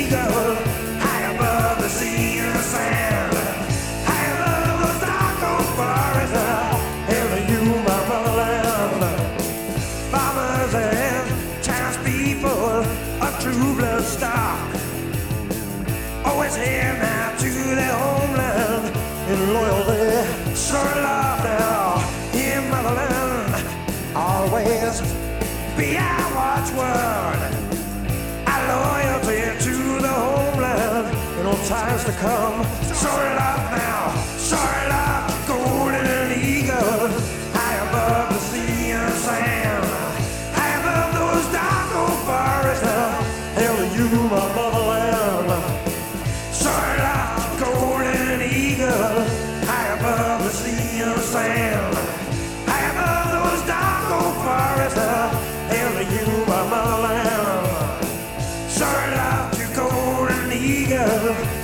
eagle, high above the sea and the sand, high above those dark old forests. Hail to you, my motherland. Farmers and townspeople of true blood stock, always here now to their homeland in loyalty, so love now. Here, motherland, always be our watchword, our loyalty to the homeland in all times to come. So love now, so love, golden eagle, high above the sea and sand, high above those dark old forests. Hail to you, my motherland. So love, golden eagle, high above the sea and sand, high above those dark old forests. Hail to you, my motherland. So love, you golden eagle.